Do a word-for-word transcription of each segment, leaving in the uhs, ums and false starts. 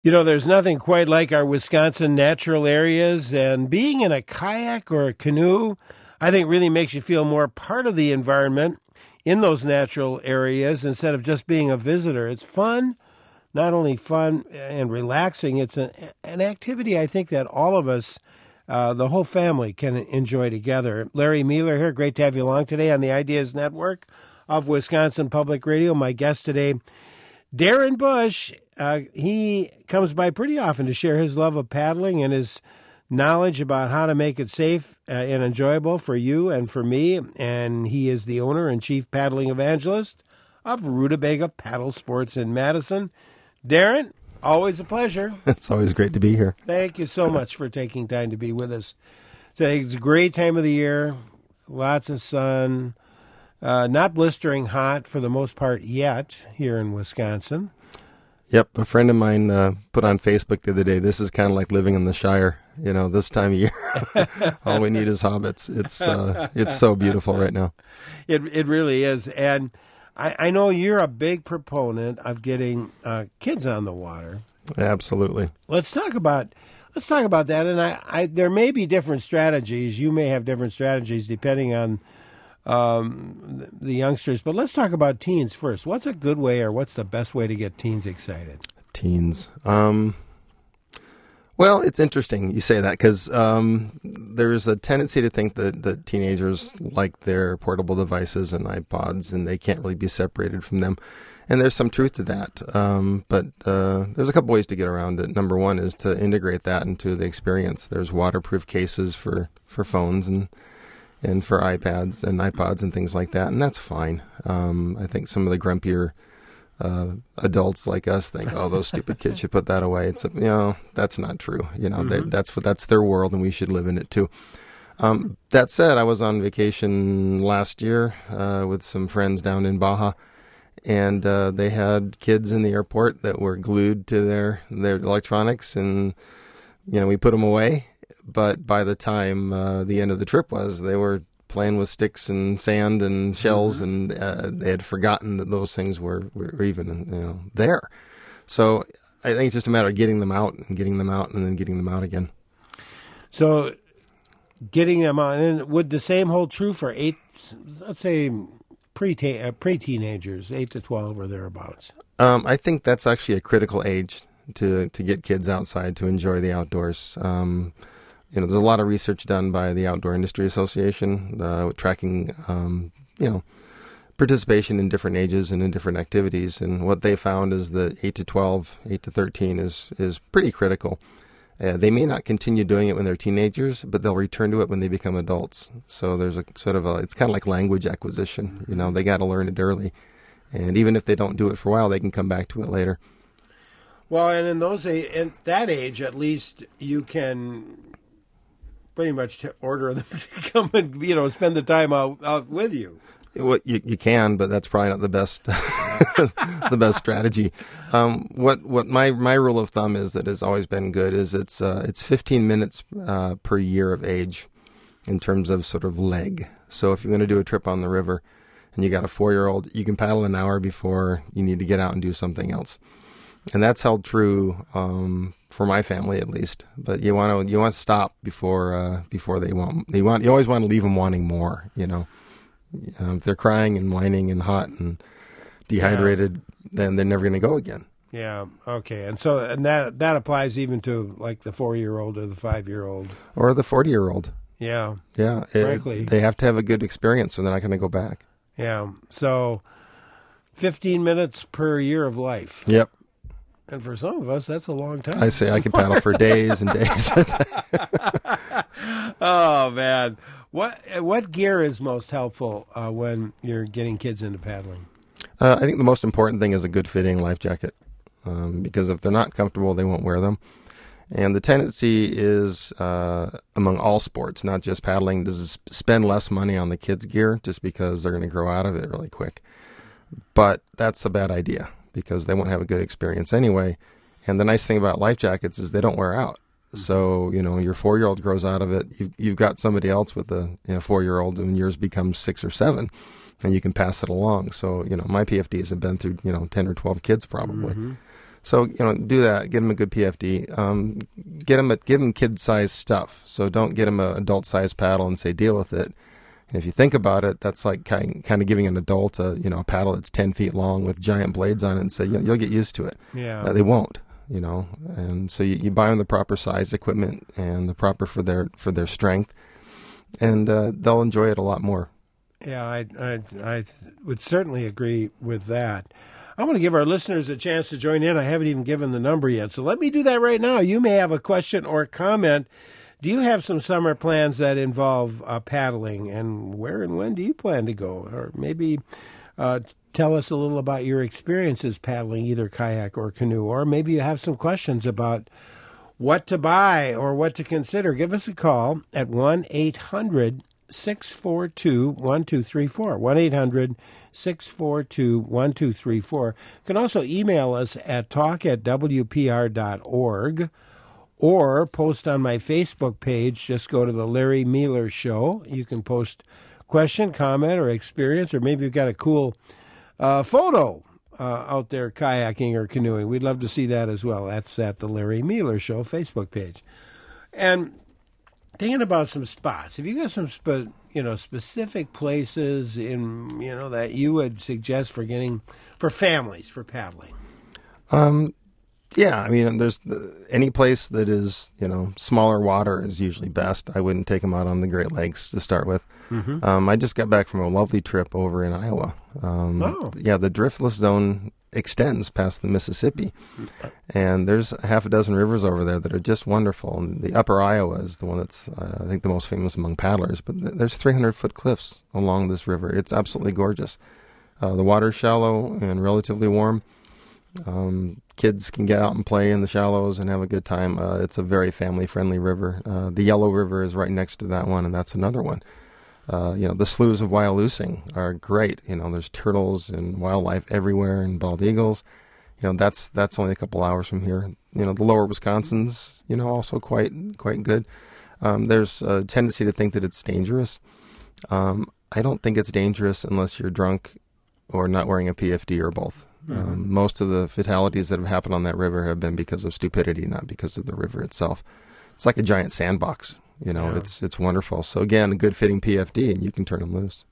You know, there's nothing quite like our Wisconsin natural areas, and being in a kayak or a canoe, I think really makes you feel more part of the environment in those natural areas instead of just being a visitor. It's fun, not only fun and relaxing, it's an, an activity I think that all of us, uh, the whole family, can enjoy together. Larry Mueller here, great to have you along today on the Ideas Network of Wisconsin Public Radio. My guest today, Darren Bush. Uh, he comes by pretty often to share his love of paddling and his knowledge about how to make it safe uh, and enjoyable for you and for me. And he is the owner and chief paddling evangelist of Rutabaga Paddle Sports in Madison. Darren, always a pleasure. It's always great to be here. Thank you so much for taking time to be with us today. It's a great time of the year, lots of sun, uh, not blistering hot for the most part yet here in Wisconsin. Yep, a friend of mine uh, put on Facebook the other day, this is kind of like living in the Shire, you know, this time of year. All we need is hobbits. It's uh, it's so beautiful right now. It it really is. And I, I know you're a big proponent of getting uh, kids on the water. Absolutely. Let's talk about let's talk about that. And I, I there may be different strategies. You may have different strategies depending on um, the youngsters. But let's talk about teens first. What's a good way or what's the best way to get teens excited? Teens. Um, well, it's interesting you say that because um, there's a tendency to think that, that teenagers like their portable devices and iPods and they can't really be separated from them. And there's some truth to that. Um, but uh, there's a couple ways to get around it. Number one is to integrate that into the experience. There's waterproof cases for, for phones and and for iPads and iPods and things like that, and that's fine. Um, I think some of the grumpier uh, adults like us think, "Oh, those stupid kids should put that away." It's, you know, that's not true. You know, mm-hmm. that's that's their world, and we should live in it too. Um, that said, I was on vacation last year uh, with some friends down in Baja, and uh, they had kids in the airport that were glued to their their electronics, and you know, we put them away. But by the time uh, the end of the trip was, they were playing with sticks and sand and shells, mm-hmm. and uh, they had forgotten that those things were, were even you know there. So I think it's just a matter of getting them out and getting them out and then getting them out again. So getting them out, and would the same hold true for eight, let's say pre uh, pre-teenagers, eight to twelve or thereabouts? Um, I think that's actually a critical age to to get kids outside to enjoy the outdoors. Um, You know, there's a lot of research done by the Outdoor Industry Association, uh, tracking, um, you know, participation in different ages and in different activities. And what they found is that eight to twelve, eight to thirteen is, is pretty critical. Uh, they may not continue doing it when they're teenagers, but they'll return to it when they become adults. So there's a sort of a, it's kind of like language acquisition. You know, they got to learn it early. And even if they don't do it for a while, they can come back to it later. Well, and in those, at that age, at least, you can pretty much to order them to come and, you know, spend the time out, out with you. Well, you, you can, but that's probably not the best the best strategy. Um, what what my, my rule of thumb is that has always been good is it's uh, it's fifteen minutes uh, per year of age in terms of sort of leg. So if you're going to do a trip on the river and you got a four-year-old, you can paddle an hour before you need to get out and do something else. And that's held true um, for my family, at least. But you want to you want to stop before uh, before they want they want you always want to leave them wanting more. You know, um, if they're crying and whining and hot and dehydrated, yeah. then they're never going to go again. Yeah. Okay. And so and that that applies even to like the four year old or the five year old or the forty year old. Yeah. Yeah. Frankly, it, they have to have a good experience, so they're not going to go back. Yeah. So fifteen minutes per year of life. Yep. And for some of us, that's a long time. I say I can paddle for days and days. Oh, man. What what gear is most helpful uh, when you're getting kids into paddling? Uh, I think the most important thing is a good-fitting life jacket, um, because if they're not comfortable, they won't wear them. And the tendency is, uh, among all sports, not just paddling, to spend less money on the kids' gear just because they're going to grow out of it really quick. But that's a bad idea, because they won't have a good experience anyway. And the nice thing about life jackets is they don't wear out. So, you know, your four-year-old grows out of it. You've, you've got somebody else with a you know, four-year-old, and yours becomes six or seven, and you can pass it along. So, you know, my P F Ds have been through, you know, ten or twelve kids probably. Mm-hmm. So, you know, do that. Get them a good P F D. Um, get them a, give them kid-sized stuff. So don't get them an adult-sized paddle and say, deal with it. And if you think about it, that's like kind kind of giving an adult a, you know, a paddle that's ten feet long with giant blades on it and say, you'll, you'll get used to it. Yeah. Uh, they won't, you know. And so you, you buy them the proper size equipment and the proper for their for their strength, and uh, they'll enjoy it a lot more. Yeah, I, I, I would certainly agree with that. I want to give our listeners a chance to join in. I haven't even given the number yet, so let me do that right now. You may have a question or comment. Do you have some summer plans that involve uh, paddling, and where and when do you plan to go? Or maybe uh, tell us a little about your experiences paddling either kayak or canoe, or maybe you have some questions about what to buy or what to consider. Give us a call at one eight hundred six four two one two three four, one eight hundred six four two one two three four. You can also email us at talk at w p r dot org or post on my Facebook page. Just go to the Larry Mealer Show. You can post question, comment, or experience, or maybe you've got a cool uh, photo uh, out there kayaking or canoeing. We'd love to see that as well. That's at the Larry Mealer Show Facebook page. And thinking about some spots, have you got some spe- you know specific places in you know that you would suggest for getting for families for paddling? Um, yeah, I mean, there's any place that is you know smaller water is usually best. I wouldn't take them out on the Great Lakes to start with. Mm-hmm. Um, I just got back from a lovely trip over in Iowa. Um, oh, yeah, the driftless zone extends past the Mississippi, and there's half a dozen rivers over there that are just wonderful. And the Upper Iowa is the one that's uh, I think the most famous among paddlers. But th- there's three hundred foot cliffs along this river. It's absolutely gorgeous. Uh, the water's shallow and relatively warm. Um, kids can get out and play in the shallows and have a good time. Uh, it's a very family friendly river. Uh, the Yellow River is right next to that one, and that's another one. Uh, you know, the sloughs of Wyalusing are great. You know, there's turtles and wildlife everywhere and bald eagles. You know, that's that's only a couple hours from here. You know, the lower Wisconsin's, you know, also quite quite good. Um, there's a tendency to think that it's dangerous. Um, I don't think it's dangerous unless you're drunk or not wearing a P F D or both. Mm-hmm. Um, most of the fatalities that have happened on that river have been because of stupidity, not because of the river itself. It's like a giant sandbox. You know, yeah. it's it's wonderful. So again, a good fitting P F D, and you can turn them loose.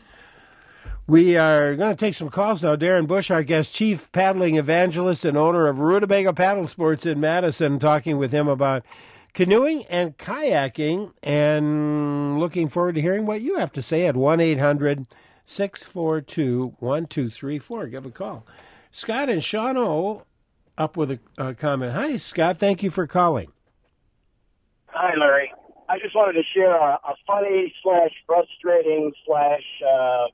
We are going to take some calls now. Darren Bush, our guest, chief paddling evangelist and owner of Rutabaga Paddle Sports in Madison, talking with him about canoeing and kayaking, and looking forward to hearing what you have to say at one eight hundred six four two one two three four. Give a call. Scott and Sean O up with a uh, comment. Hi, Scott. Thank you for calling. Hi, Larry. I just wanted to share a, a funny slash frustrating slash uh,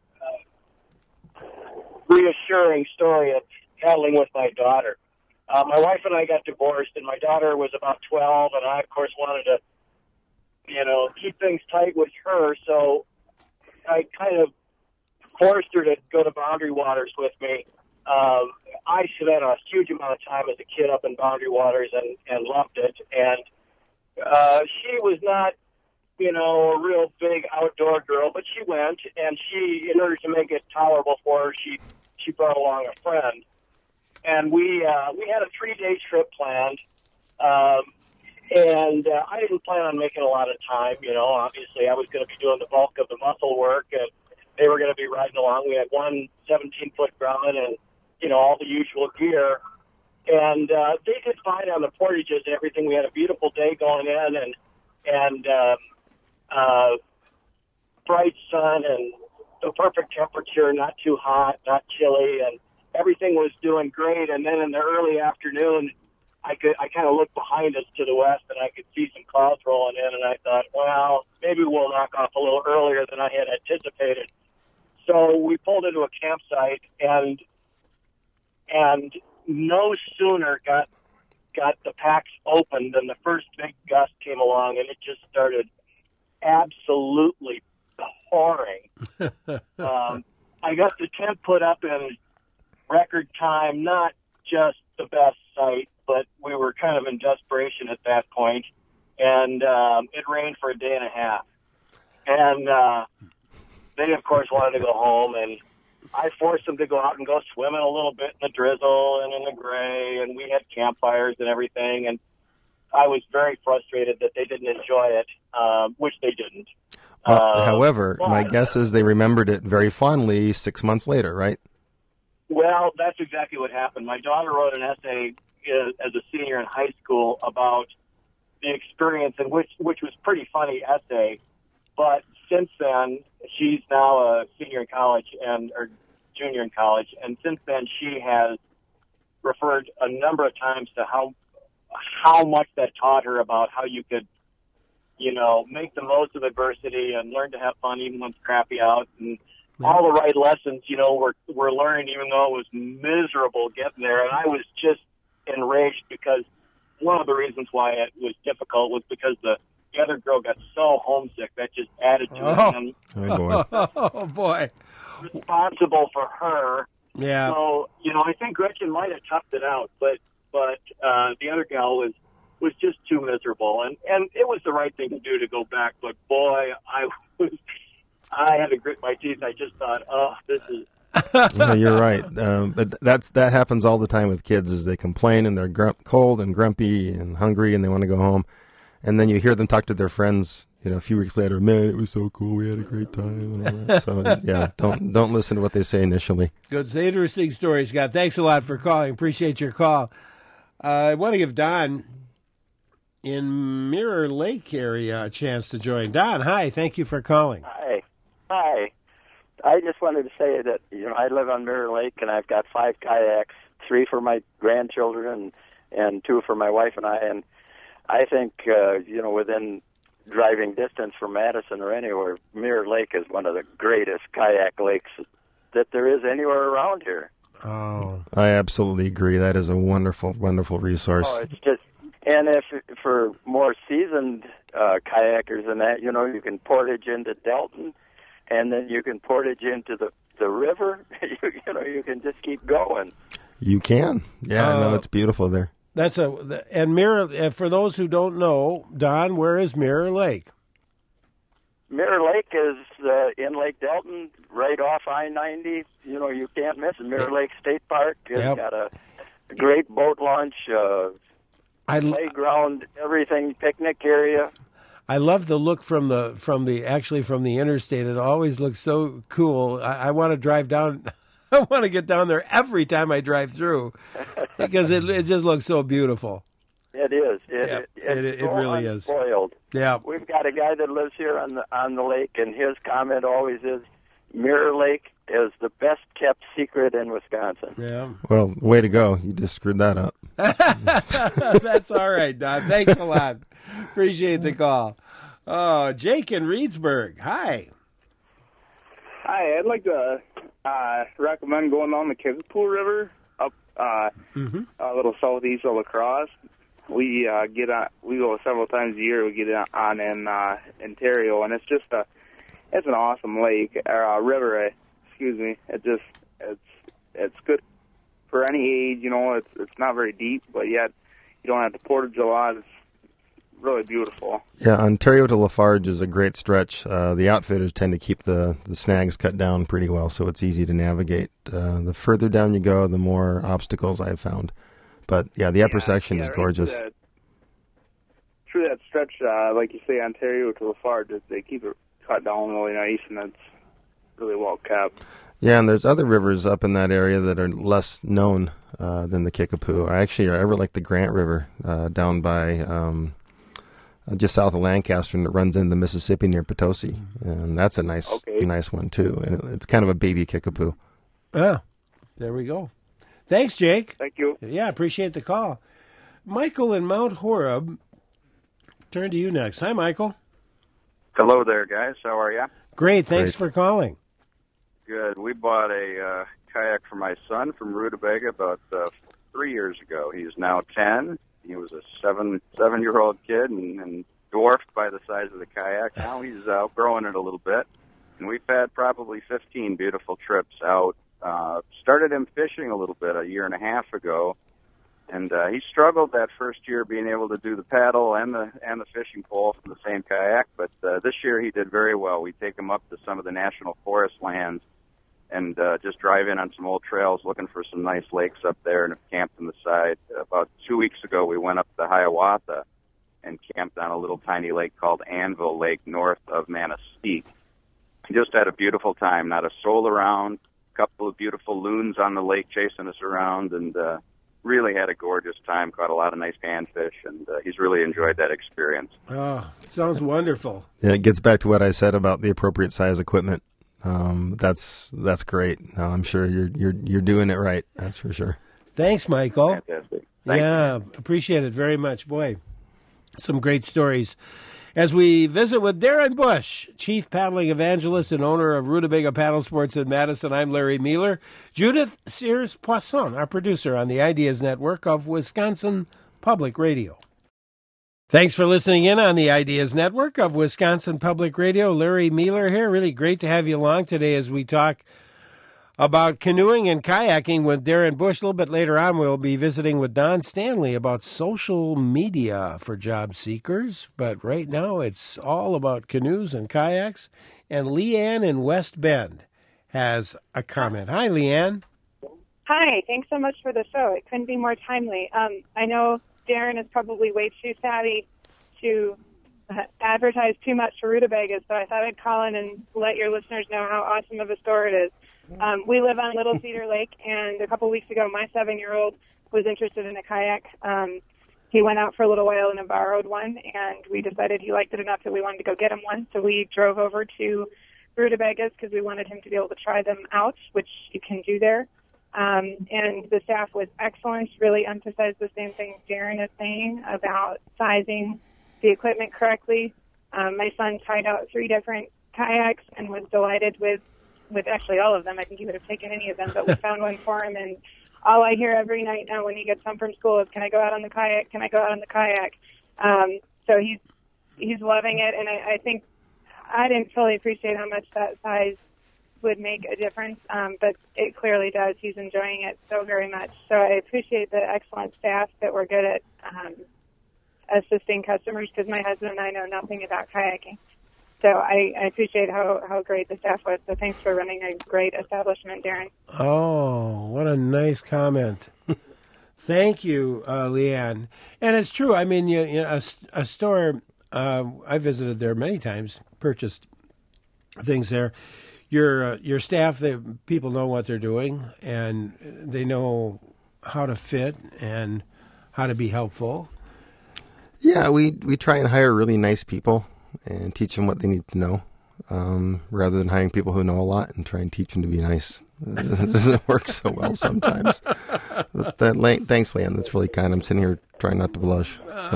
uh, reassuring story of paddling with my daughter. Uh, my wife and I got divorced, and my daughter was about twelve, and I, of course, wanted to, you know, keep things tight with her, so I kind of forced her to go to Boundary Waters with me. Um, I spent a huge amount of time as a kid up in Boundary Waters and, and loved it, and Uh, she was not, you know, a real big outdoor girl, but she went, and she, in order to make it tolerable for her, she she brought along a friend, and we uh, we had a three day trip planned, um, and uh, I didn't plan on making a lot of time. You know, obviously, I was going to be doing the bulk of the muscle work, and they were going to be riding along. We had one seventeen foot Grumman, and you know, all the usual gear. And uh, they did fine on the portages and everything. We had a beautiful day going in, and and uh, uh, bright sun and the perfect temperature, not too hot, not chilly, and everything was doing great. And then in the early afternoon, I could I kind of looked behind us to the west, and I could see some clouds rolling in. And I thought, well, maybe we'll knock off a little earlier than I had anticipated. So we pulled into a campsite, and and. no sooner got got the packs open than the first big gust came along, and it just started absolutely pouring. um, I got the tent put up in record time, not just the best site, but we were kind of in desperation at that point, and um, it rained for a day and a half. And uh, they, of course, wanted to go home, and I forced them to go out and go swimming a little bit in the drizzle and in the gray, and we had campfires and everything. And I was very frustrated that they didn't enjoy it, um, which they didn't. Well, Uh, however, but, my guess is they remembered it very fondly six months later, right? Well, that's exactly what happened. My daughter wrote an essay uh, as a senior in high school about the experience, and which which was a pretty funny essay. But since then, she's now a senior in college and or junior in college, and since then she has referred a number of times to how how much that taught her about how you could, you know, make the most of adversity and learn to have fun even when it's crappy out, and all the right lessons, you know, we're we're learning even though it was miserable getting there. And I was just enraged because one of the reasons why it was difficult was because the, the other girl got so homesick that just added to Oh. it. And Oh, boy. Oh, boy. responsible for her. Yeah. So, you know, I think Gretchen might have toughed it out, but but uh, the other gal was was just too miserable, and and it was the right thing to do to go back. But boy, I was I had to grit my teeth. I just thought, oh, this is. No, you're right. Um, but that's that happens all the time with kids is they complain and they're grump, cold and grumpy and hungry and they want to go home. And then you hear them talk to their friends, you know, a few weeks later, man, it was so cool. We had a great time and all that. So, yeah, don't don't listen to what they say initially. Good. It's an interesting story, Scott. Thanks a lot for calling. Appreciate your call. Uh, I want to give Don in Mirror Lake area a chance to join. Don, hi. Thank you for calling. Hi. Hi. I just wanted to say that, you know, I live on Mirror Lake, and I've got five kayaks, three for my grandchildren and, and two for my wife and I. And I think, uh, you know, within driving distance from Madison or anywhere, Mirror Lake is one of the greatest kayak lakes that there is anywhere around here. Oh. I absolutely agree. That is a wonderful, wonderful resource. Oh, it's just, and if for more seasoned uh, kayakers than that, you know, you can portage into Delton, and then you can portage into the, the river. you, you know, you can just keep going. You can. Yeah, Uh, no, it's beautiful there. That's a and Mirror. uh, For those who don't know, Don, where is Mirror Lake? Mirror Lake is uh, in Lake Delton, right off I ninety. You know, you can't miss it. Mirror Lake State Park has Yep. got a great boat launch, uh, I playground, everything, picnic area. I love the look from the from the actually from the interstate. It always looks so cool. I, I want to drive down. I want to get down there every time I drive through because it it just looks so beautiful. It is. It, Yeah, it, it- it's it so really is. unspoiled. Yeah. We've got a guy that lives here on the on the lake, and his comment always is, "Mirror Lake is the best kept secret in Wisconsin." Yeah. Well, way to go. You just screwed that up. That's all right, Don. Thanks a lot. Appreciate the call. Oh, Jake in Reedsburg. Hi. Hi, I'd like to uh, recommend going down the Kickapoo River up uh, Mhm. a little southeast of La Crosse. We uh, get on. We go several times a year. We get on in uh, Ontario, and it's just a. It's an awesome lake or uh, river. Uh, excuse me. It just it's it's good for any age. You know, it's it's not very deep, but yet you don't have to portage a lot. It's really beautiful. Yeah, Ontario to Lafarge is a great stretch. Uh, the outfitters tend to keep the, the snags cut down pretty well, so it's easy to navigate. Uh, the further down you go, the more obstacles I've found. But, yeah, the upper Yeah, section yeah, is right gorgeous. Through that, through that stretch, uh, like you say, Ontario to Lafarge, they keep it cut down really nice, and it's really well kept. Yeah, and there's other rivers up in that area that are less known uh, than the Kickapoo. I actually I ever like the Grant River uh, down by um, just south of Lancaster, and it runs into the Mississippi near Potosi, and that's a nice Okay. nice one too. And it, it's kind of a baby Kickapoo. Yeah. There we go. Thanks, Jake. Thank you. Yeah, appreciate the call. Michael in Mount Horeb. Turn to you next. Hi, Michael. Hello there, guys. How are you? Great. Thanks Great. for calling. Good. We bought a uh, kayak for my son from Rutabaga about uh, three years ago. He's now ten. He was a seven seven year old kid and, and dwarfed by the size of the kayak. Now he's outgrowing it a little bit, and we've had probably fifteen beautiful trips out. Uh, started him fishing a little bit a year and a half ago, and uh, he struggled that first year being able to do the paddle and the and the fishing pole from the same kayak. But uh, this year he did very well. We take him up to some of the national forest lands, and uh, just drive in on some old trails looking for some nice lakes up there and have camped on the side. About two weeks ago, we went up the Hiawatha and camped on a little tiny lake called Anvil Lake north of Manistee. Just had a beautiful time, not a soul around, a couple of beautiful loons on the lake chasing us around, and uh, really had a gorgeous time, caught a lot of nice panfish, and uh, he's really enjoyed that experience. Oh, sounds wonderful. Yeah, it gets back to what I said about the appropriate size equipment. Um, that's that's great. No, I'm sure you're you're you're doing it right. That's for sure. Thanks, Michael. Fantastic. Thank yeah, you. appreciate it very much. Boy, some great stories. As we visit with Darren Bush, Chief Paddling Evangelist and owner of Rutabaga Paddle Sports in Madison, I'm Larry Mueller. Judith Sears-Poisson, our producer on the Ideas Network of Wisconsin Public Radio. Thanks for listening in on the Ideas Network of Wisconsin Public Radio. Larry Mueller here. Really great to have you along today as we talk about canoeing and kayaking with Darren Bush. A little bit later on, we'll be visiting with Don Stanley about social media for job seekers. But right now, it's all about canoes and kayaks. And Leanne in West Bend has a comment. Hi, Leanne. Hi. Thanks so much for the show. It couldn't be more timely. Um, I know Darren is probably way too savvy to uh, advertise too much for Rutabaga, so I thought I'd call in and let your listeners know how awesome of a store it is. Um, we live on Little Cedar Lake, and a couple weeks ago, my seven-year-old was interested in a kayak. Um, he went out for a little while and borrowed one, and we decided he liked it enough that we wanted to go get him one. So we drove over to Rutabagas because we wanted him to be able to try them out, which you can do there. Um, and the staff was excellent, really emphasized the same thing Darren is saying about sizing the equipment correctly. Um, my son tried out three different kayaks and was delighted with with actually all of them. I think he would have taken any of them, but we found one for him, and all I hear every night now when he gets home from school is, can I go out on the kayak? Can I go out on the kayak? Um, so he's he's loving it, and I, I think I didn't fully appreciate how much that size would make a difference, um, but it clearly does. He's enjoying it so very much. So I appreciate the excellent staff that were good at um, assisting customers, because my husband and I know nothing about kayaking. So I, I appreciate how, how great the staff was. So thanks for running a great establishment, Darren. Oh, what a nice comment. Thank you, uh, Leanne. And it's true. I mean, you, you know, a, a store, uh, I visited there many times, purchased things there. Your uh, your staff, they, people know what they're doing, and they know how to fit and how to be helpful. Yeah, we we try and hire really nice people and teach them what they need to know, um, rather than hiring people who know a lot and try and teach them to be nice. It doesn't work so well sometimes. But that, thanks, Leanne. That's really kind. I'm sitting here trying not to blush.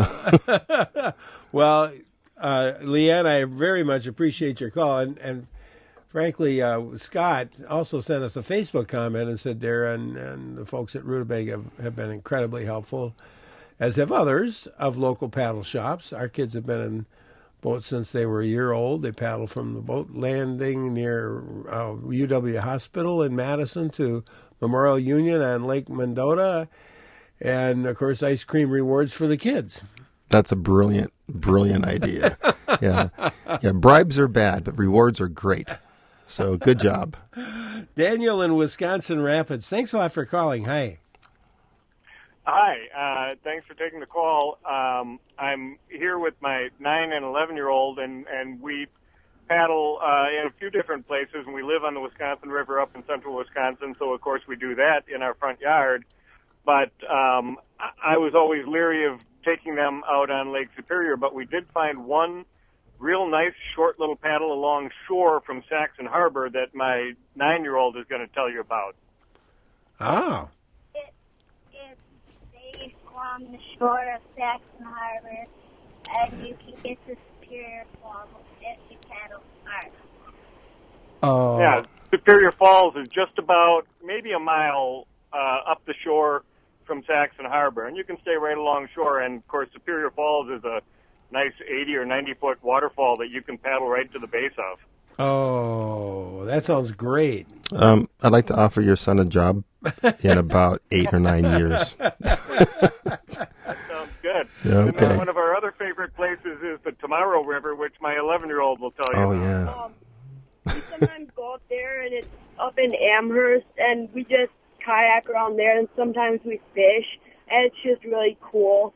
So. Well, uh, Leanne, I very much appreciate your call. And, and frankly, uh, Scott also sent us a Facebook comment and said Darren and the folks at Rutabaga have, have been incredibly helpful, as have others of local paddle shops. Our kids have been in boats since they were a year old. They paddle from the boat landing near uh, U W Hospital in Madison to Memorial Union on Lake Mendota, and, of course, ice cream rewards for the kids. That's a brilliant, brilliant idea. Yeah, yeah. Bribes are bad, but rewards are great. So good job. Daniel in Wisconsin Rapids, thanks a lot for calling. Hi. Hi, uh, thanks for taking the call. Um, I'm here with my nine and eleven-year-old, and, and we paddle uh, in a few different places, and we live on the Wisconsin River up in central Wisconsin, so of course we do that in our front yard. But um, I was always leery of taking them out on Lake Superior, but we did find one real nice short little paddle along shore from Saxon Harbor that my nine-year-old is going to tell you about. Oh. Along the shore of Saxon Harbor, and you can get to Superior Falls if you paddle hard. Oh. Yeah, Superior Falls is just about maybe a mile uh, up the shore from Saxon Harbor, and you can stay right along shore. And of course, Superior Falls is a nice eighty or ninety foot waterfall that you can paddle right to the base of. Oh, that sounds great. Um, I'd like to offer your son a job in about eight or nine years. That sounds good. Okay. And one of our other favorite places is the Tomorrow River, which my eleven-year-old will tell you Oh, about. yeah. Um, you said sometimes go up there, and it's up in Amherst, and we just kayak around there, and sometimes we fish, and it's just really cool.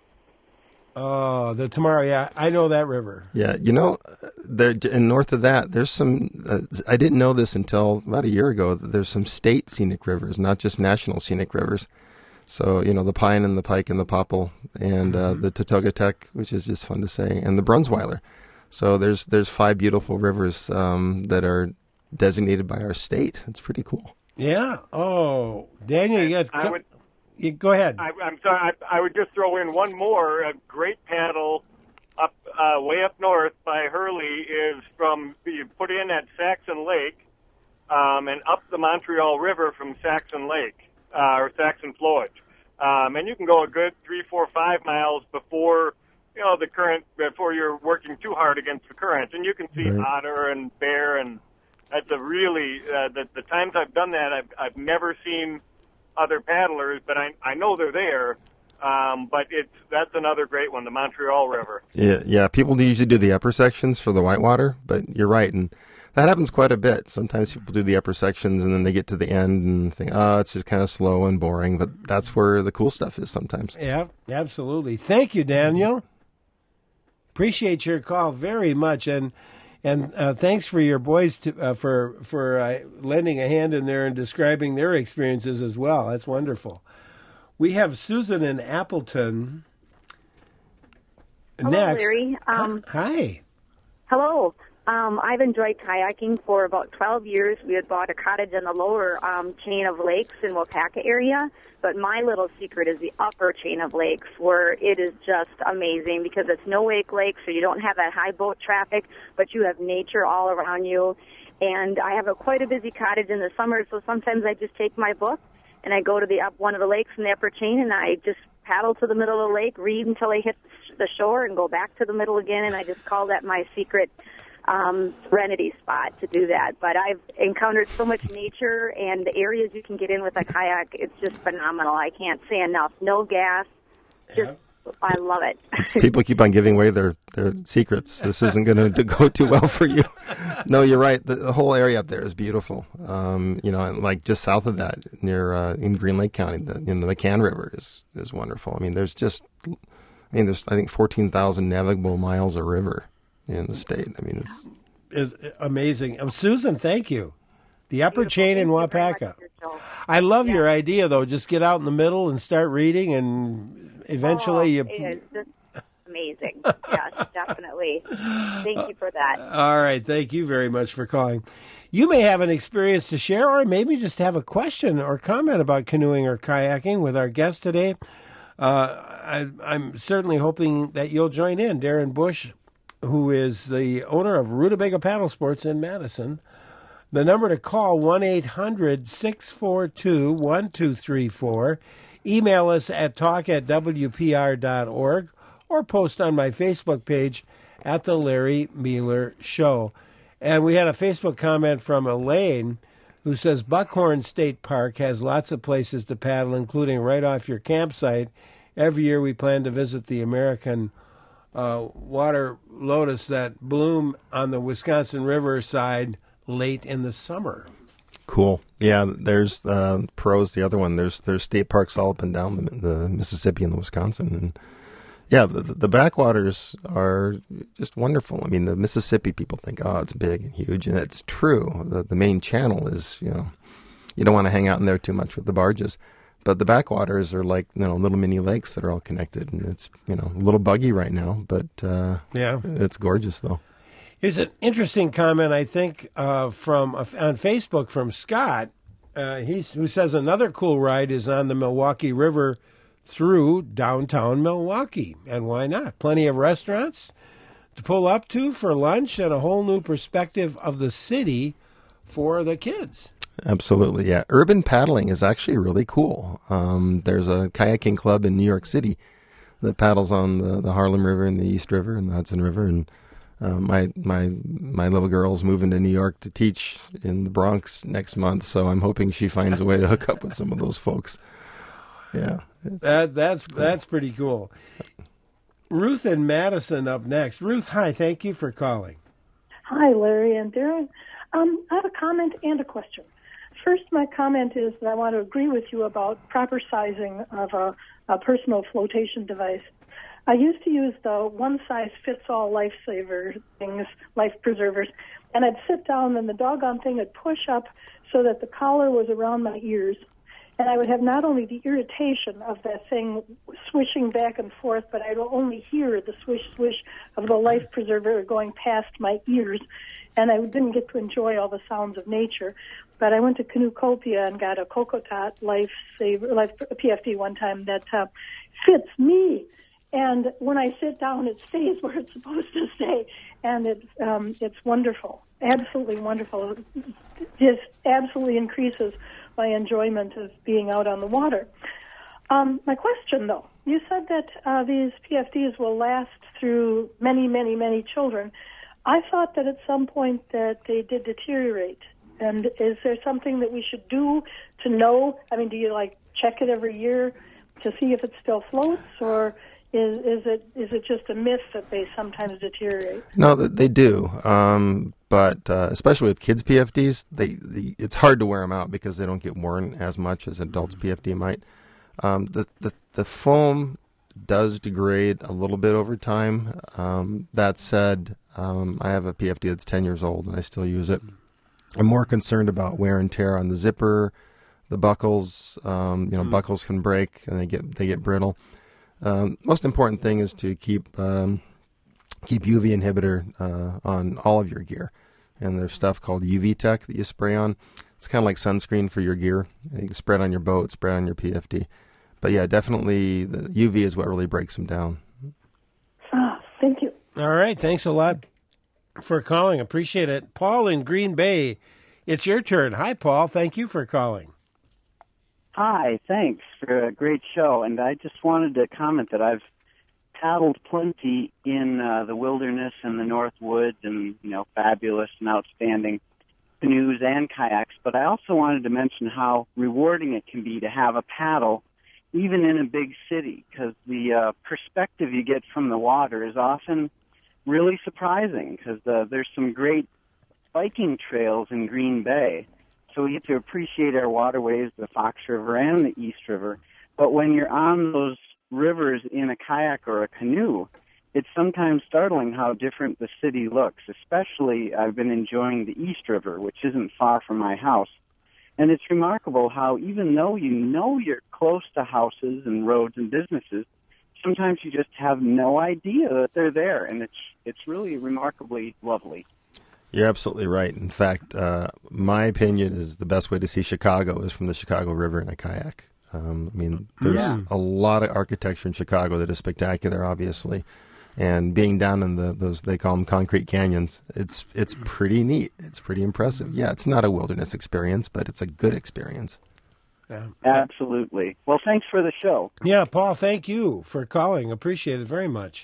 Oh, the Tomorrow, yeah, I know that river. Yeah, you know, there and north of that, there's some. Uh, I didn't know this until about a year ago. That there's some state scenic rivers, not just national scenic rivers. So you know, the Pine and the Pike and the Popple and uh, the Totogatek, which is just fun to say, and the Brunsweiler. So there's there's five beautiful rivers um, that are designated by our state. It's pretty cool. Yeah. Oh, Daniel, you got. I would, you, go ahead. I, I'm sorry. I, I would just throw in one more. A great paddle up uh, way up north by Hurley is from you put in at Saxon Lake um, and up the Montreal River from Saxon Lake uh, or Saxon Flowage, um, and you can go a good three, four, five miles before you know the current before you're working too hard against the current, and you can see Right. otter and bear, and that's a really uh, the the times I've done that I've I've never seen other paddlers, but I I know they're there. Um, but it's that's another great one, the Montreal River. Yeah, yeah. People usually do the upper sections for the whitewater, but you're right, and that happens quite a bit. Sometimes people do the upper sections, and then they get to the end and think, "Oh, it's just kind of slow and boring." But that's where the cool stuff is sometimes. Yeah, absolutely. Thank you, Daniel. Appreciate your call very much, and and uh, thanks for your boys to, uh, for for uh, lending a hand in there and describing their experiences as well. That's wonderful. We have Susan in Appleton. Hello, next. Larry. Um, Hi. Hello. Um, I've enjoyed kayaking for about twelve years. We had bought a cottage in the lower um, chain of lakes in Wapaka area, but my little secret is the upper chain of lakes, where it is just amazing because it's no-wake lake, so you don't have that high boat traffic, but you have nature all around you. And I have a quite a busy cottage in the summer, so sometimes I just take my book and I go to the up one of the lakes in the upper chain, and I just paddle to the middle of the lake, read until I hit the shore, and go back to the middle again. And I just call that my secret um, serenity spot to do that. But I've encountered so much nature, and the areas you can get in with a kayak, it's just phenomenal. I can't say enough. No gas, just I love it. People keep on giving away their, their secrets. This isn't going to go too well for you. No, you're right. The, the whole area up there is beautiful. Um, you know, and like just south of that, near uh, in Green Lake County, the, you know, the McCann River is is wonderful. I mean, there's just, I mean, there's I think fourteen thousand navigable miles of river in the state. I mean, it's, it's amazing. Um, Susan, thank you. The upper chain in Wapaka. I love yeah. your idea, though. Just get out in the middle and start reading, and eventually oh, you. It is just amazing. Yes, definitely. Thank you for that. All right. Thank you very much for calling. You may have an experience to share, or maybe just have a question or comment about canoeing or kayaking with our guest today. Uh, I, I'm certainly hoping that you'll join in. Darren Bush, who is the owner of Rutabaga Paddle Sports in Madison. The number to call, one eight hundred six four two one two three four. Email us at talk at w p r dot org or post on my Facebook page at The Larry Mueller Show. And we had a Facebook comment from Elaine who says Buckhorn State Park has lots of places to paddle, including right off your campsite. Every year we plan to visit the American uh, water lotus that bloom on the Wisconsin River side late in the summer. Cool. Yeah, there's uh, pros. The other one, there's there's state parks all up and down the, the Mississippi and the Wisconsin, and yeah, the, the backwaters are just wonderful. I mean, the Mississippi people think, oh, it's big and huge, and it's true. The, the main channel is, you know, you don't want to hang out in there too much with the barges, but the backwaters are like, you know, little mini lakes that are all connected, and it's, you know, a little buggy right now, but uh, yeah, it's gorgeous though. Here's an interesting comment, I think, uh, from uh, on Facebook from Scott, uh, he's, who says another cool ride is on the Milwaukee River through downtown Milwaukee. And why not? Plenty of restaurants to pull up to for lunch and a whole new perspective of the city for the kids. Absolutely, yeah. Urban paddling is actually really cool. Um, there's a kayaking club in New York City that paddles on the, the Harlem River and the East River and the Hudson River, and Uh, my my my little girl's moving to New York to teach in the Bronx next month, so I'm hoping she finds a way to hook up with some of those folks. Yeah, that that's cool. That's pretty cool. Ruth and Madison up next. Ruth, hi. Thank you for calling. Hi, Larry and Darren. Um, I have a comment and a question. First, my comment is that I want to agree with you about proper sizing of a, a personal flotation device. I used to use the one-size-fits-all lifesaver things, life preservers, and I'd sit down and the doggone thing would push up so that the collar was around my ears. And I would have not only the irritation of that thing swishing back and forth, but I would only hear the swish, swish of the life preserver going past my ears. And I didn't get to enjoy all the sounds of nature. But I went to Canoecopia and got a Cocotot Life Saver, Life P F D one time that uh, fits me. And when I sit down, it stays where it's supposed to stay, and it's um, it's wonderful, absolutely wonderful. It just absolutely increases my enjoyment of being out on the water. Um, my question, though, you said that uh, these P F Ds will last through many, many, many children. I thought that at some point that they did deteriorate. And is there something that we should do to know? I mean, do you like check it every year to see if it still floats, or is is it is it just a myth that they sometimes deteriorate? No, they do. Um, but uh, especially with kids' P F Ds, they, they it's hard to wear them out because they don't get worn as much as adults' P F D might. Um, the, the the foam does degrade a little bit over time. Um, that said, um, I have a P F D that's ten years old and I still use it. I'm more concerned about wear and tear on the zipper, the buckles. Um, you know, mm. buckles can break and they get they get brittle. Um, most important thing is to keep um, keep U V inhibitor uh, on all of your gear. And there's stuff called U V Tech that you spray on. It's kind of like sunscreen for your gear. You can spread on your boat, spread on your P F D. But yeah, definitely the U V is what really breaks them down. Ah, thank you. All right, thanks a lot for calling. Appreciate it. Paul in Green Bay, it's your turn. Hi, Paul. Thank you for calling. Hi, thanks for a great show. And I just wanted to comment that I've paddled plenty in uh, the wilderness and the North Woods and, you know, fabulous and outstanding canoes and kayaks. But I also wanted to mention how rewarding it can be to have a paddle even in a big city, because the uh, perspective you get from the water is often really surprising, because uh, there's some great biking trails in Green Bay. So we get to appreciate our waterways, the Fox River and the East River. But when you're on those rivers in a kayak or a canoe, it's sometimes startling how different the city looks. Especially, I've been enjoying the East River, which isn't far from my house. And it's remarkable how even though you know you're close to houses and roads and businesses, sometimes you just have no idea that they're there. And it's it's really remarkably lovely. You're absolutely right. In fact, uh, my opinion is the best way to see Chicago is from the Chicago River in a kayak. Um, I mean, there's yeah. a lot of architecture in Chicago that is spectacular, obviously. And being down in the those they call them concrete canyons, it's it's pretty neat. It's pretty impressive. Yeah, it's not a wilderness experience, but it's a good experience. Yeah. Absolutely. Well, thanks for the show. Yeah, Paul, thank you for calling. Appreciate it very much.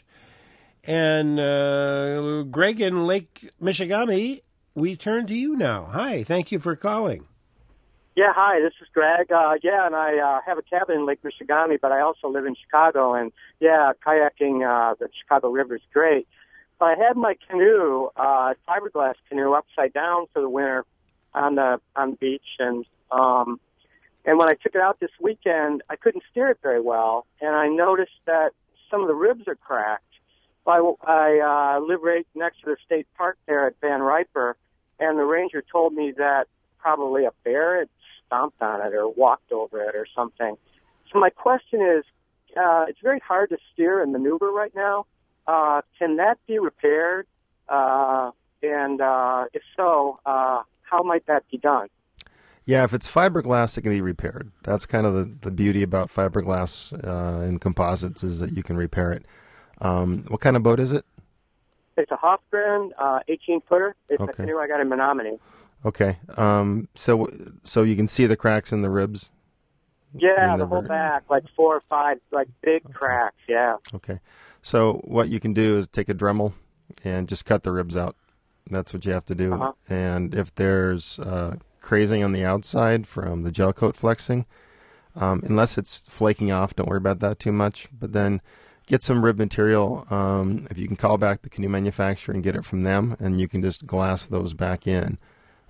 And uh, Greg in Lake Michigamme, we turn to you now. Hi, thank you for calling. Yeah, hi, this is Greg. Uh, yeah, and I uh, have a cabin in Lake Michigamme, but I also live in Chicago. And, yeah, kayaking uh, the Chicago River is great. But I had my canoe, uh, fiberglass canoe, upside down for the winter on the on the beach. And um, and when I took it out this weekend, I couldn't steer it very well. And I noticed that some of the ribs are cracked. I, I uh, live right next to the state park there at Van Riper, and the ranger told me that probably a bear had stomped on it or walked over it or something. So my question is, uh, it's very hard to steer and maneuver right now. Uh, can that be repaired? Uh, and uh, if so, uh, how might that be done? Yeah, if it's fiberglass, it can be repaired. That's kind of the, the beauty about fiberglass uh, and composites is that you can repair it. Um, what kind of boat is it? It's a Hofgren uh, eighteen-footer. It's okay. a canoe I got in Menominee. Okay. Um, so so you can see the cracks in the ribs? Yeah, in the, the whole back, like four or five, like big okay. cracks, yeah. Okay. So what you can do is take a Dremel and just cut the ribs out. That's what you have to do. Uh-huh. And if there's uh, crazing on the outside from the gel coat flexing, um, unless it's flaking off, don't worry about that too much. But then get some rib material. Um, if you can call back the canoe manufacturer and get it from them, and you can just glass those back in.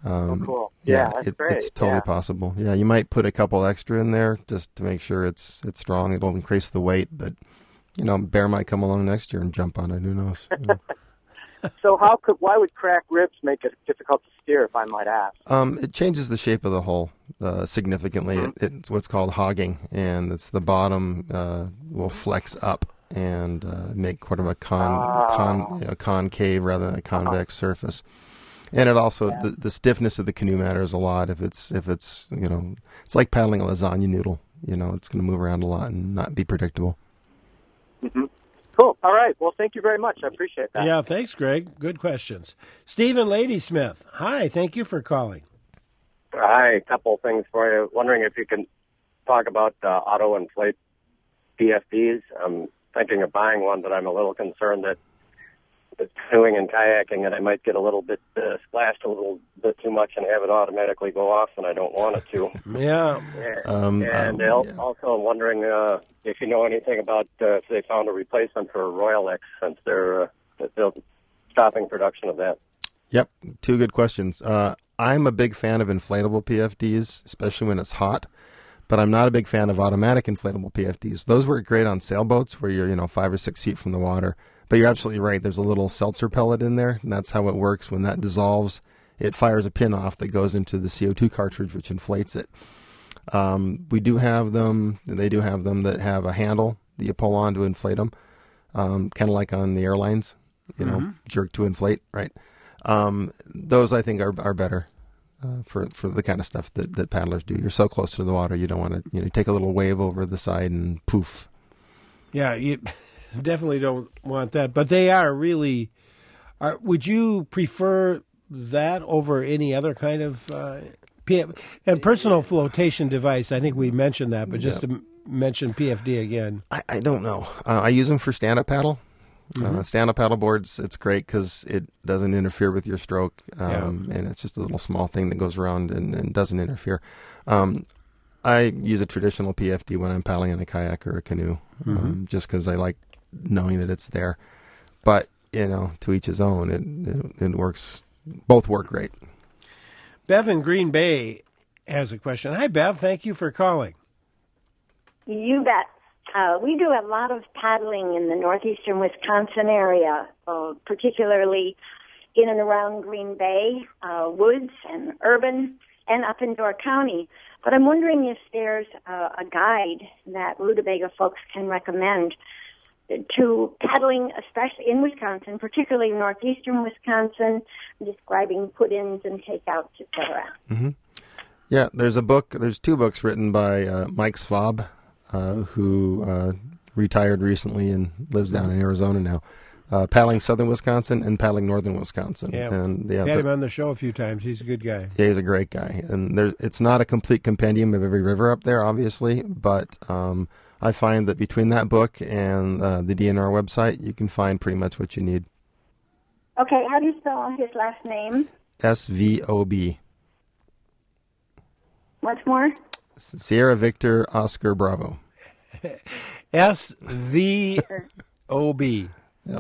Um, Oh, cool. Yeah, that's it, great. it's totally Yeah. possible. Yeah, you might put a couple extra in there just to make sure it's it's strong. It'll increase the weight, but you know, bear might come along next year and jump on it. Who knows? You know. So how could why would cracked ribs make it difficult to steer, if I might ask? Um, it changes the shape of the hull uh, significantly. Mm-hmm. It, it's what's called hogging, and it's the bottom uh, will flex up and uh, make kind of a con, Oh. con you know, concave rather than a convex surface. And it also Yeah. the, the stiffness of the canoe matters a lot. If it's if it's you know it's like paddling a lasagna noodle. You know, it's going to move around a lot and not be predictable. Mm-hmm. Cool. All right. Well, thank you very much. I appreciate that. Yeah, thanks, Greg. Good questions. Stephen Ladysmith, hi, thank you for calling. Hi, a couple things for you. Wondering if you can talk about uh, auto-inflate P F Ds. I'm thinking of buying one, but I'm a little concerned that with canoeing and kayaking that I might get a little bit uh, splashed a little bit too much and have it automatically go off, and I don't want it to. Yeah. Yeah. Um, and um, al- yeah. also I'm wondering uh, if you know anything about uh, if they found a replacement for Royal X, since they're, uh, they're stopping production of that. Yep, two good questions. Uh, I'm a big fan of inflatable P F Ds, especially when it's hot, but I'm not a big fan of automatic inflatable P F Ds. Those work great on sailboats where you're, you know, five or six feet from the water. But you're absolutely right. There's a little seltzer pellet in there, and that's how it works. When that dissolves, it fires a pin off that goes into the C O two cartridge, which inflates it. Um, we do have them, they do have them that have a handle that you pull on to inflate them, um, kind of like on the airlines, you know, Mhm. jerk to inflate, right? Um, those I think are are better uh, for for the kind of stuff that, that paddlers do. You're so close to the water, you don't want to, you know, take a little wave over the side and poof. Yeah, you definitely don't want that. But they are really. Are, would you prefer that over any other kind of uh, P F, and personal flotation device? I think we mentioned that, but just Yep. to m- mention P F D again. I, I don't know. Uh, I use them for stand-up paddle. Uh, Mhm. stand-up paddle boards, it's great because it doesn't interfere with your stroke, um, and it's just a little small thing that goes around and, and doesn't interfere. Um, I use a traditional P F D when I'm paddling in a kayak or a canoe, um, Mhm. just because I like knowing that it's there. But, you know, to each his own. It, it, it works. Both work great. Bev in Green Bay has a question. Hi, Bev. Thank you for calling. You bet. Uh, we do a lot of paddling in the northeastern Wisconsin area, uh, particularly in and around Green Bay, uh, woods and urban, and up in Door County. But I'm wondering if there's uh, a guide that Rutabaga folks can recommend to paddling, especially in Wisconsin, particularly northeastern Wisconsin, describing put-ins and takeouts, et cetera. Mm-hmm. Yeah, there's a book. There's two books written by uh, Mike Svab, uh, who uh, retired recently and lives down in Arizona now. Uh, paddling southern Wisconsin and paddling northern Wisconsin. Yeah, and yeah, had but- him on the show a few times. He's a good guy. Yeah, he's a great guy, and there's it's not a complete compendium of every river up there, obviously, but um, I find that between that book and uh, the D N R website, you can find pretty much what you need. Okay, how do you spell his last name? S V O B, Once more? Sierra Victor Oscar Bravo. S V O B. Yep.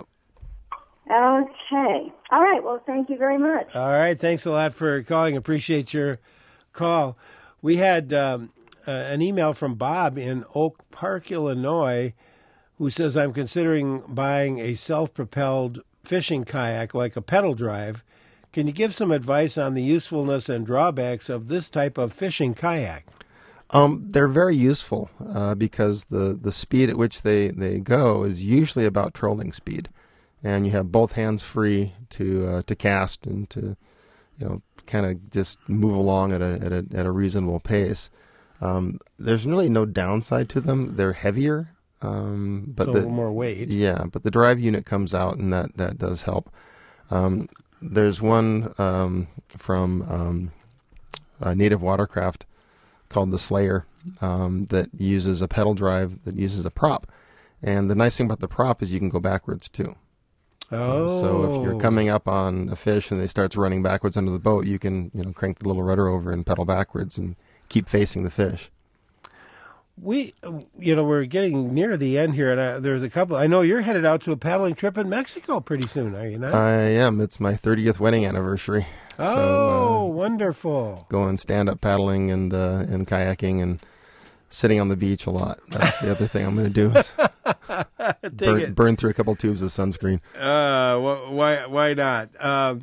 Okay. All right. Well, thank you very much. All right. Thanks a lot for calling. Appreciate your call. We had um, uh, an email from Bob in Oak Park, Illinois, who says, I'm considering buying a self-propelled fishing kayak like a pedal drive. Can you give some advice on the usefulness and drawbacks of this type of fishing kayak? Um, they're very useful uh, because the, the speed at which they, they go is usually about trolling speed, and you have both hands free to uh, to cast and to, you know, kind of just move along at a at a at a reasonable pace. Um, there's really no downside to them. They're heavier, um, but So a the, little more weight. Yeah, but the drive unit comes out, and that that does help. Um, there's one um, from um, uh, Native Watercraft called the Slayer um, that uses a pedal drive that uses a prop. And the nice thing about the prop is you can go backwards too. Oh. So if you're coming up on a fish and they starts running backwards under the boat, you can, you know, crank the little rudder over and pedal backwards and keep facing the fish. We, you know, we're getting near the end here, and I, there's a couple. I know you're headed out to a paddling trip in Mexico pretty soon, are you not? I am. It's my thirtieth wedding anniversary. Oh, so, uh, wonderful! Going stand-up paddling and uh, and kayaking and sitting on the beach a lot. That's the other thing I'm going to do. Is burn, burn through a couple tubes of sunscreen. Uh, wh- why? Why not? Um,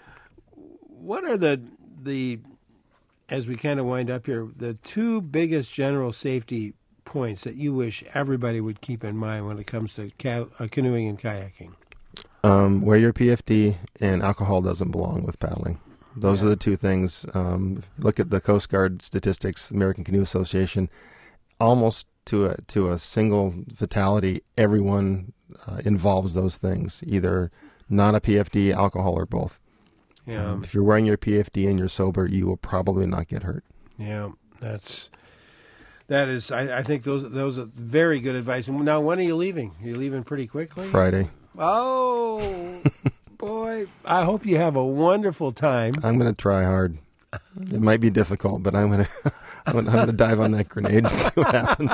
what are the the as we kind of wind up here, the two biggest general safety points that you wish everybody would keep in mind when it comes to ca- uh, canoeing and kayaking? Um, wear your P F D, and alcohol doesn't belong with paddling. Those yeah. are the two things. Um, look at the Coast Guard statistics, the American Canoe Association. Almost to a to a single fatality, everyone uh, involves those things, either not a P F D, alcohol, or both. Yeah. Um, if you're wearing your P F D and you're sober, you will probably not get hurt. Yeah, that's that is. I, I think those those are very good advice. And now, when are you leaving? Are you leaving pretty quickly? Friday. Oh, boy! I hope you have a wonderful time. I'm going to try hard. It might be difficult, but I'm going to I'm going to dive on that grenade and see what happens.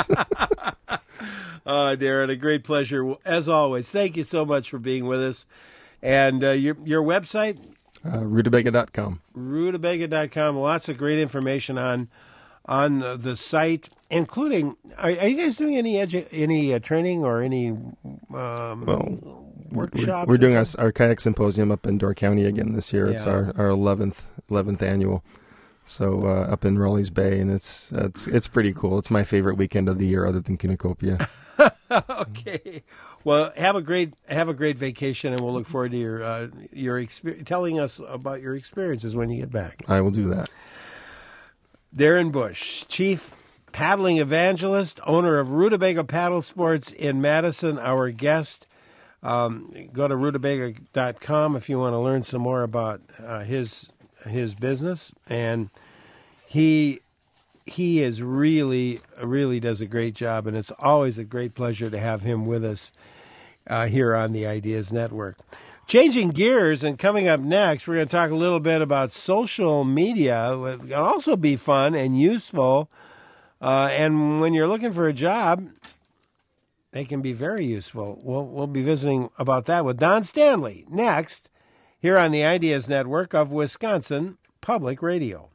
uh, Darren, a great pleasure as always. Thank you so much for being with us. And uh, your your website. Uh, Rutabaga dot com. Rutabaga dot com. Lots of great information on on the, the site, including. Are, are you guys doing any edu- any uh, training or any um, well, workshops? We're, we're doing our, our kayak symposium up in Door County again this year. Yeah. It's our our eleventh eleventh annual. So uh, up in Raleigh's Bay, and it's it's it's pretty cool. It's my favorite weekend of the year, other than Kinnicopia. Okay. Well, have a great have a great vacation, and we'll look forward to your uh, your exper- telling us about your experiences when you get back. I will do that. Darren Bush, Chief Paddling Evangelist, owner of Rutabaga Paddle Sports in Madison, our guest. Um, go to rutabaga dot com if you want to learn some more about uh, his his business, and he. He is really, really does a great job, and it's always a great pleasure to have him with us uh, here on the Ideas Network. Changing gears, and coming up next, we're going to talk a little bit about social media. It can also be fun and useful, uh, and when you're looking for a job, they can be very useful. We'll, we'll be visiting about that with Don Stanley next here on the Ideas Network of Wisconsin Public Radio.